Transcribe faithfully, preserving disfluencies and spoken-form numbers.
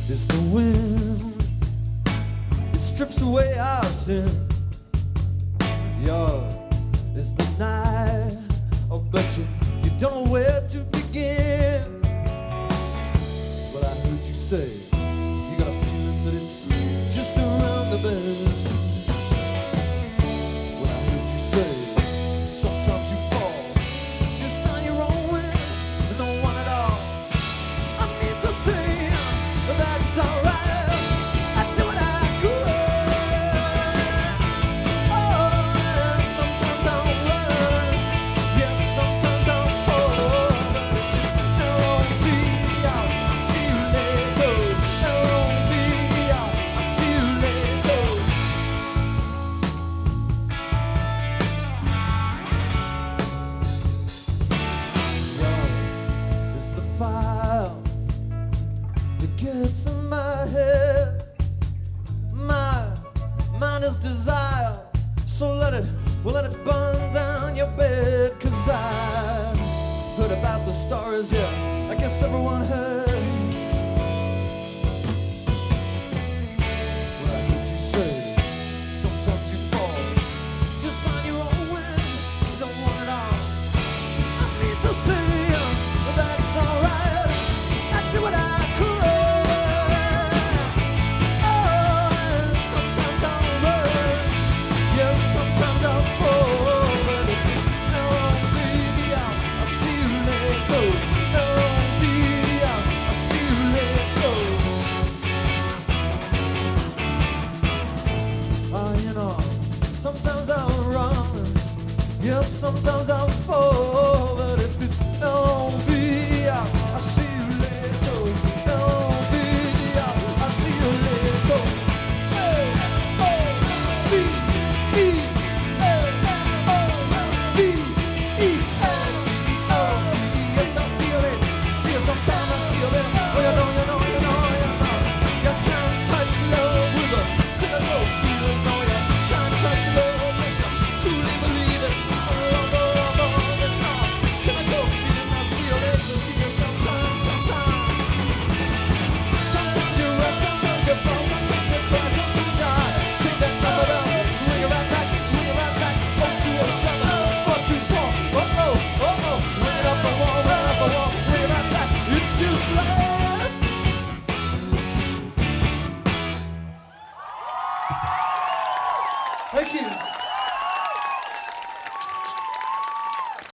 is the wind. It strips away our sin. Yours is the night. Oh, but you, you don't know where to begin. But I heard you say you got a feeling that it's just around the bend. When I heard you say sometimes you fall just on your own way, and no one at all. I mean to say that's alright. I do what I could. Oh, and sometimes I'll run. Yes, sometimes I'll fall. L O V E, I'll see you later. L O V E, I'll see you later. Yours is the fire that gets in my head. My mine is desire. So let it, well, let it burn down your bed. Cause I heard about the stars, yeah. I guess everyone has. When I heard you say sometimes you fall just on your own wind, you don't want it all. I mean to say that's alright. I did what I could. Oh, and sometimes I'll run. Yes, sometimes I'll fall. But if it's no baby, I'll, I'll see you later. No baby, I'll, I'll see you later. Oh, you know, sometimes I'll run. Yes, sometimes I'll fall. But if it's no baby, I'll, I'll see you later. No baby, I'll, I'll see you later. Hey, oh, B, E, hey, oh, B, E, hey, oh, yes, I'll see you later. See you sometime, I'll see you later. Oh, you know, you know, you know, you know. You can't touch love with a cynical feeling. No, you can't touch love unless you truly believe it. Oh, oh, oh, oh, it's not cynical feeling. I'll see you later. See you sometime, sometime. Sometimes you run, sometimes you fall, sometimes you cry, sometimes I take that number down, bring it right back, bring it right back. oh two oh seven, four two four, oh oh, oh oh, bring it up a wall, bring it up a wall, bring it right back. It's just last. Thank you.